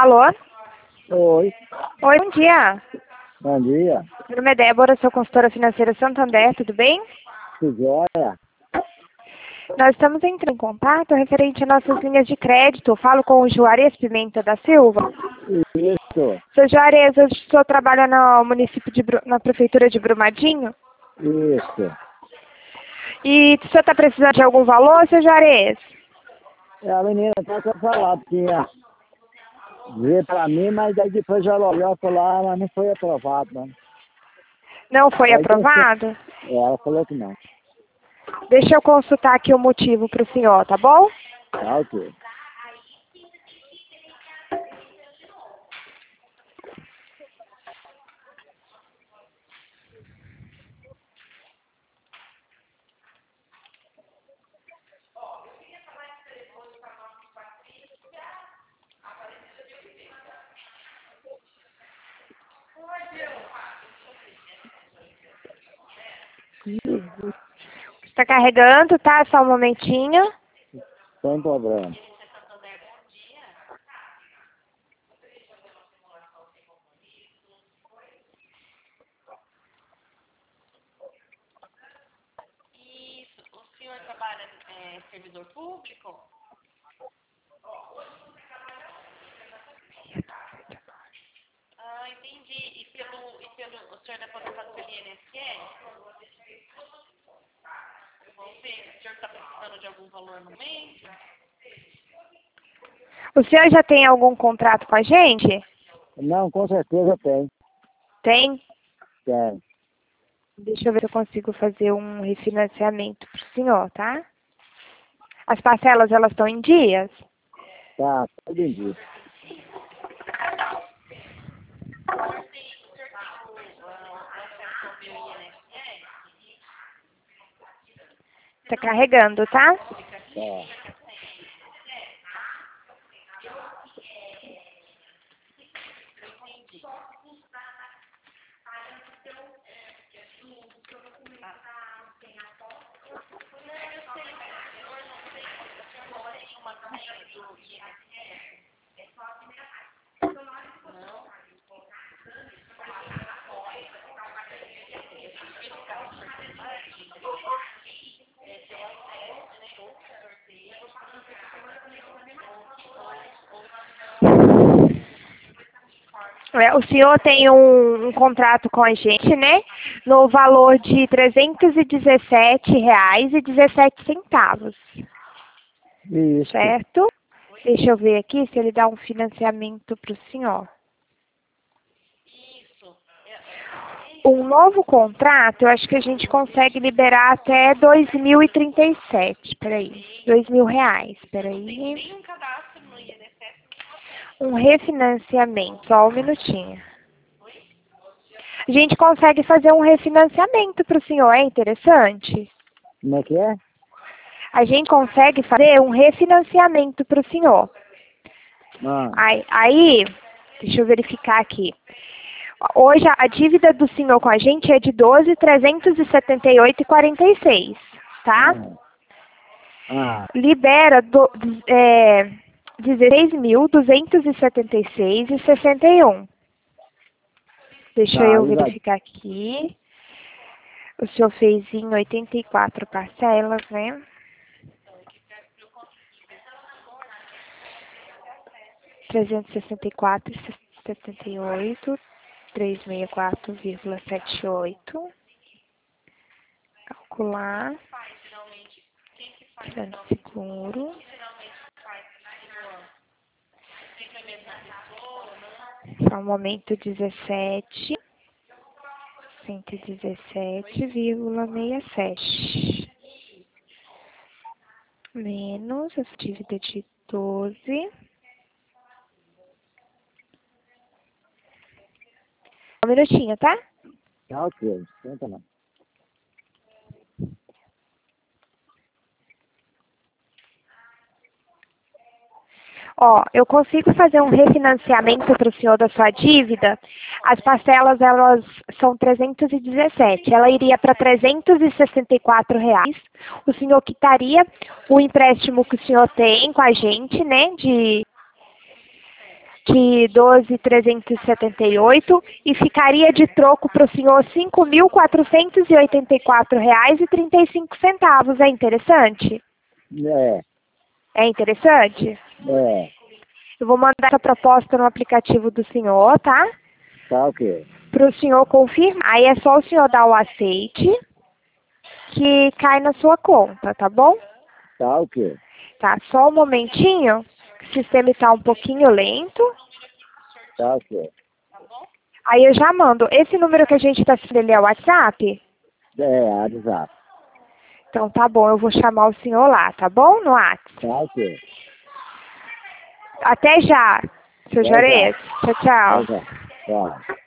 Alô? Oi, Oi, bom dia. bom dia. Meu nome é Débora, sou consultora financeira Santander, tudo bem? Que joia? Nós estamos entrando em contato referente a nossas linhas de crédito. Falo com o Juarez Pimenta da Silva. Isso, Seu Juarez, o senhor trabalha no município na prefeitura de Brumadinho? isso. E o senhor está precisando de algum valor, seu Juarez? A menina tá com falar, tinha dizer pra mim, mas aí depois ela olhou e falou, mas não foi aprovado, não. Não foi Aí deixa- aprovado? Ela falou que não. Deixa eu consultar aqui o motivo para o senhor, tá bom? Tá ok. Está carregando, tá? Só um momentinho. Sem problema. O senhor trabalha servidor público? Ah, entendi. O senhor é aposentado pelo INSS? Vamos ver, o senhor está precisando de algum valor no mês? O senhor já tem algum contrato com a gente? Não, com certeza tem. Tem? Tem. Deixa eu ver se eu consigo fazer um refinanciamento pro senhor, tá? As parcelas, elas estão em dias? Tá, tudo em dia. Tá carregando, tá? Tá. O senhor tem um contrato com a gente, né? No valor de R$ 317,17, Isso. certo? Deixa eu ver aqui se ele dá um financiamento para o senhor. Um novo contrato, eu acho que a gente consegue liberar até 2037. Peraí, R$ 2.000. Peraí. Tem um cadastro no INSS? Um refinanciamento, só um minutinho. A gente consegue fazer um refinanciamento para o senhor, é interessante? Como é que é? A gente consegue fazer um refinanciamento para o senhor. Ah, Aí, deixa eu verificar aqui. Hoje a dívida do senhor com a gente é de 12.378,46, tá? ah, Libera 16.276,61. Deixa tá, eu aí vai. verificar aqui. O senhor fez em 84 parcelas, né? R$ 364,78, 364,78. Calcular. Tirando seguro. Só um momento, 117,67. Menos essa dívida de 12. Um minutinho, tá? Tá ok, senta não. Ó, eu consigo fazer um refinanciamento para o senhor da sua dívida. As parcelas, elas são 317. Ela iria para R$ 364. O senhor quitaria o empréstimo que o senhor tem com a gente, né? de 12.378 e ficaria de troco para o senhor R$ 5.484,35. É interessante? É, É interessante? é. Eu vou mandar essa proposta no aplicativo do senhor, tá? Tá ok. Para o senhor confirmar. Aí é só o senhor dar o aceite que cai na sua conta, tá bom? Tá ok. Tá, só um momentinho. O sistema está um pouquinho lento. Tá ok. Aí eu já mando. Esse número que a gente está ele é o WhatsApp? É, exato. Então tá bom, eu vou chamar o senhor lá, tá bom? No WhatsApp. Tá ok. Até já, seu Até já. Juarez. Tchau, tchau. Até já. Tchau.